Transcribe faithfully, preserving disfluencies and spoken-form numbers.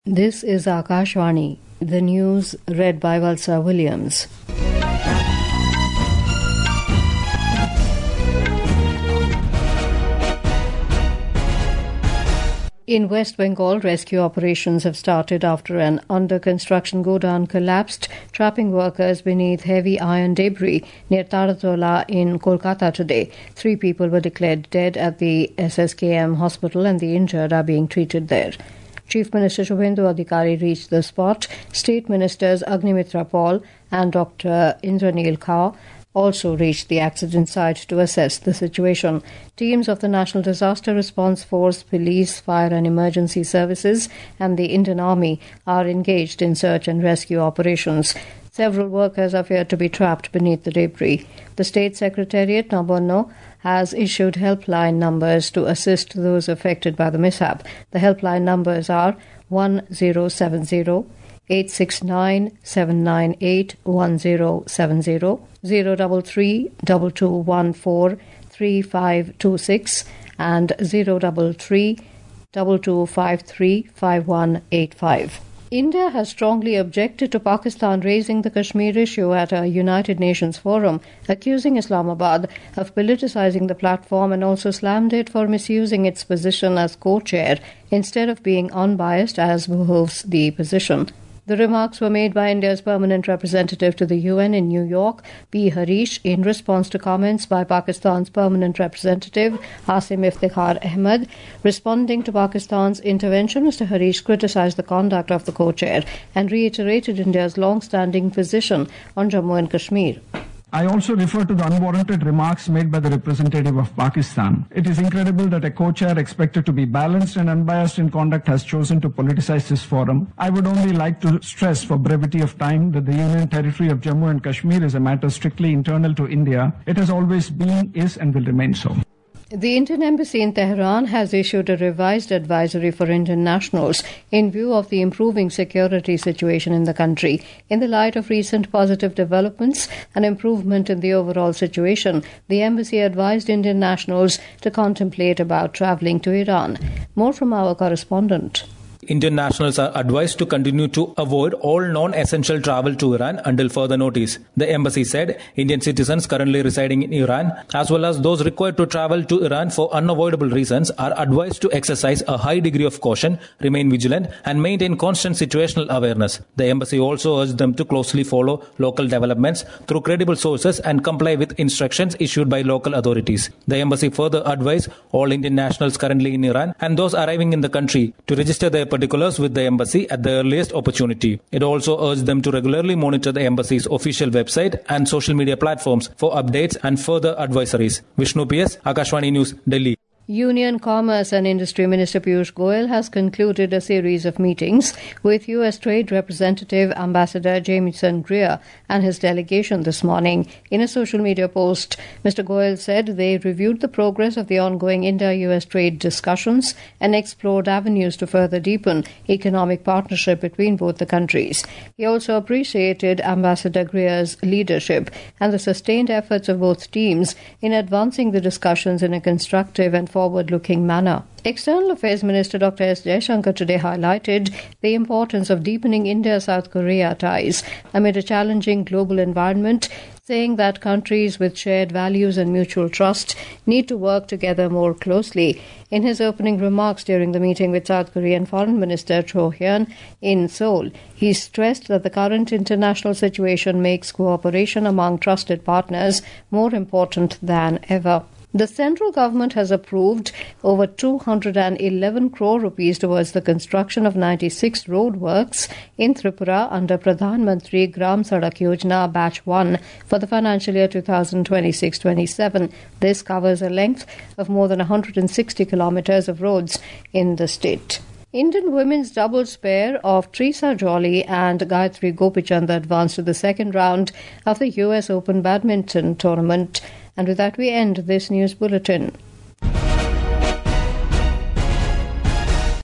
This is Akashvani, the news read by Valsa Williams. In West Bengal, rescue operations have started after an under-construction godown collapsed, trapping workers beneath heavy iron debris near Taratola in Kolkata today. Three people were declared dead at the S S K M hospital and the injured are being treated there. Chief Minister Shubhendu Adhikari reached the spot. State Ministers Agnimitra Paul and Doctor Indranil Kaur also reached the accident site to assess the situation. Teams of the National Disaster Response Force, Police, Fire and Emergency Services and the Indian Army are engaged in search and rescue operations. Several workers are feared to be trapped beneath the debris. The State Secretariat, Nabonno, has issued helpline numbers to assist those affected by the mishap. The helpline numbers are one zero seven zero, eight six nine, seven nine eight, one zero seven zero, zero three three, two two one four, three five two six and zero three three, two two five three, five one eight five. India has strongly objected to Pakistan raising the Kashmir issue at a United Nations forum, accusing Islamabad of politicizing the platform and also slammed it for misusing its position as co-chair instead of being unbiased as behoves the position. The remarks were made by India's permanent representative to the U N in New York, P. Harish, in response to comments by Pakistan's permanent representative, Asim Iftikhar Ahmed. Responding to Pakistan's intervention, Mister Harish criticized the conduct of the co-chair and reiterated India's long-standing position on Jammu and Kashmir. I also refer to the unwarranted remarks made by the representative of Pakistan. It is incredible that a co-chair expected to be balanced and unbiased in conduct has chosen to politicize this forum. I would only like to stress for brevity of time that the Union Territory of Jammu and Kashmir is a matter strictly internal to India. It has always been, is and will remain so. The Indian Embassy in Tehran has issued a revised advisory for Indian nationals in view of the improving security situation in the country. In the light of recent positive developments and improvement in the overall situation, the embassy advised Indian nationals to contemplate about travelling to Iran. More from our correspondent. Indian nationals are advised to continue to avoid all non-essential travel to Iran until further notice. The embassy said Indian citizens currently residing in Iran, as well as those required to travel to Iran for unavoidable reasons, are advised to exercise a high degree of caution, remain vigilant, and maintain constant situational awareness. The embassy also urged them to closely follow local developments through credible sources and comply with instructions issued by local authorities. The embassy further advised all Indian nationals currently in Iran and those arriving in the country to register their particulars with the embassy at the earliest opportunity. It also urged them to regularly monitor the embassy's official website and social media platforms for updates and further advisories. Vishnu P S, Akashvani News, Delhi. Union Commerce and Industry Minister Piyush Goyal has concluded a series of meetings with U S Trade Representative Ambassador Jamieson Greer and his delegation this morning. In a social media post, Mister Goyal said they reviewed the progress of the ongoing India-U S trade discussions and explored avenues to further deepen economic partnership between both the countries. He also appreciated Ambassador Greer's leadership and the sustained efforts of both teams in advancing the discussions in a constructive and forward-looking manner. External Affairs Minister Doctor S. Jaishankar today highlighted the importance of deepening India-South Korea ties amid a challenging global environment, saying that countries with shared values and mutual trust need to work together more closely. In his opening remarks during the meeting with South Korean Foreign Minister Cho Hyun in Seoul, he stressed that the current international situation makes cooperation among trusted partners more important than ever. The central government has approved over two hundred eleven crore rupees towards the construction of ninety-six road works in Tripura under Pradhan Mantri Gram Sadak Yojana Batch one for the financial year twenty twenty-six twenty-seven. This covers a length of more than one hundred sixty kilometres of roads in the state. Indian women's doubles pair of Trisa Jolly and Gayatri Gopichand advanced to the second round of the U S Open badminton tournament. And with that, we end this news bulletin.